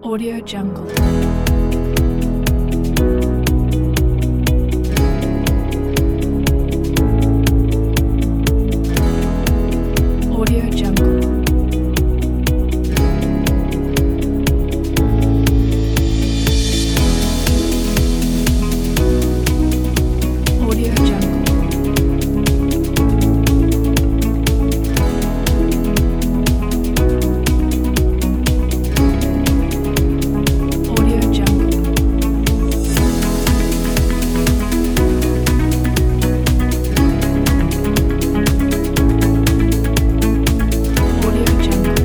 Audio Jungle. Audio Jungle. Audio Jungle. Audio Jungle. Audio Jungle.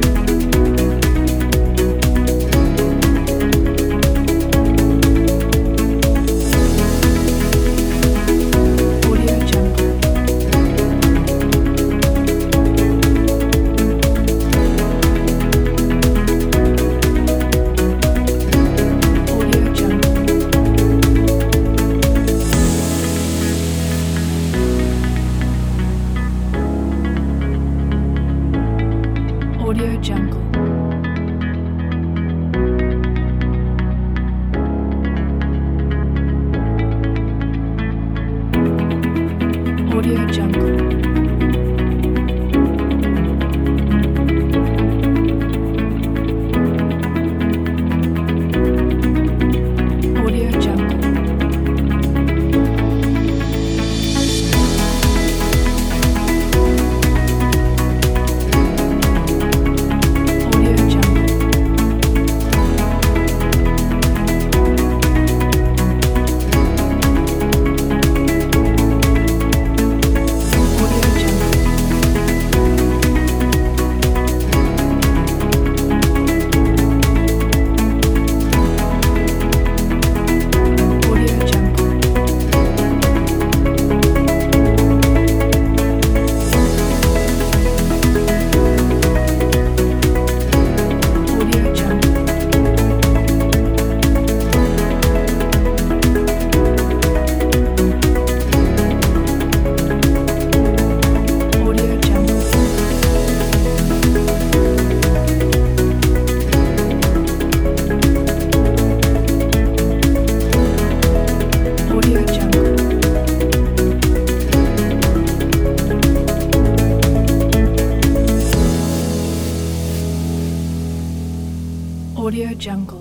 Audio Jungle. Audio Jungle. Audio Jungle. Audio Jungle. Audio Jungle. Audio Jungle. Audio Jungle. Audio Jungle. Audio Jungle. Audio Jungle. Audio Jungle. Audio Jungle.